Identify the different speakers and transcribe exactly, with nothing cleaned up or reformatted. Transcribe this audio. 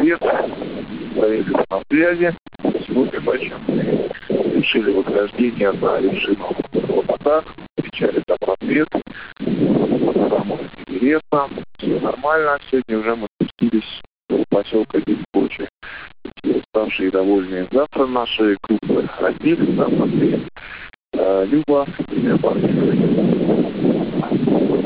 Speaker 1: привет. Проверили на связи. Сегодня почему решили восхождение на вершину Лопата. Встречали там рассвет. Самое интересно. Все нормально. Сегодня уже мы спустились в поселка Бескочи. Уставшие и довольные. Завтра наши группы Радик, там Андрей, Люба, и Парни.